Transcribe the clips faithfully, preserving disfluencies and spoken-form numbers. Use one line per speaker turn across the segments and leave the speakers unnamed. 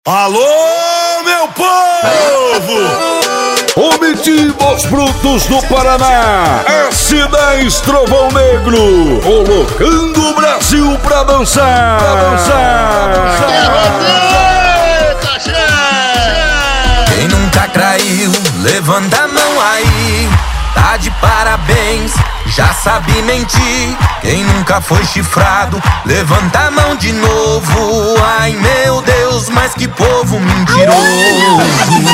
Alô, meu povo! Omitimos Brutos do Paraná, S dez Trovão Negro, colocando o Brasil pra dançar, pra dançar, pra dançar.
Quem nunca traiu, levanta a mão aí, tá de parabéns, já sabe mentir. Quem nunca foi chifrado, levanta a mão de novo. Ai meu Deus, mas que povo mentiroso.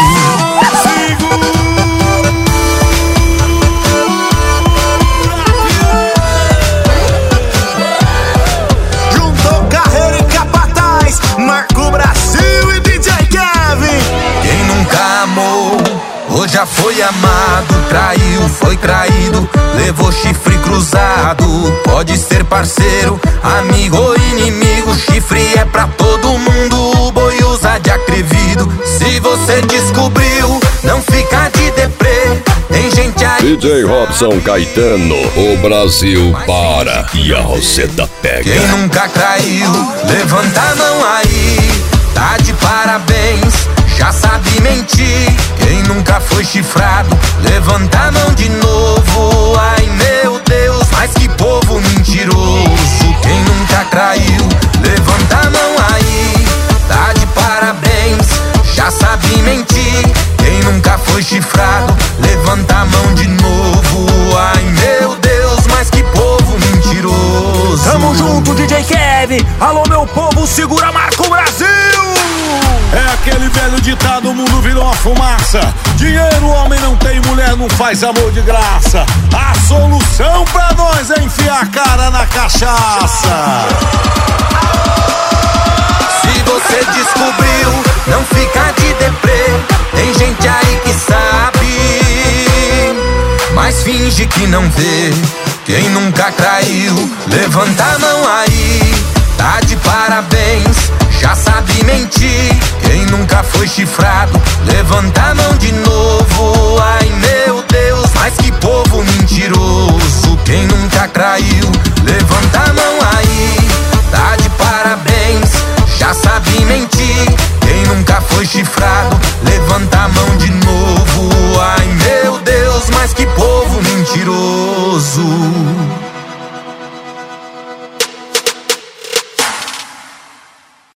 Juntou carreira e capataz, Marco Brasil e D J Kevin.
Quem nunca amou, ou já foi amado, traiu, foi traído, levou chifre cruzado. Pode ser parceiro, amigo ou inimigo, chifre é pra todo mundo, o boi usa de atrevido. Se você descobriu, não fica de deprê, tem gente aí.
D J Robson Caetano, o Brasil para e a roseta pega.
Quem nunca traiu, levanta a mão aí, tá de parabéns, já sabe mentir. Quem nunca foi chifrado, levanta a mão de novo. Ai meu Deus, mas que povo mentiroso. Quem nunca traiu, levanta a mão aí, tá de parabéns, já sabe mentir. Quem nunca foi chifrado, levanta a mão de novo. Ai meu Deus, mas que povo mentiroso.
Tamo junto, D J Kevin. Alô, meu povo, segura Marco Brasil.
É aquele velho ditado, o mundo virou uma fumaça. Dinheiro homem não tem, mulher não faz amor de graça. A solução pra nós é enfiar a cara na cachaça.
Se você descobriu, não fica de deprê, tem gente aí que sabe, mas finge que não vê. Quem nunca traiu, levanta a mão aí, tá de parabéns, já sabe mentir. Quem nunca foi chifrado, levanta a mão de novo. Ai meu Deus, mas que povo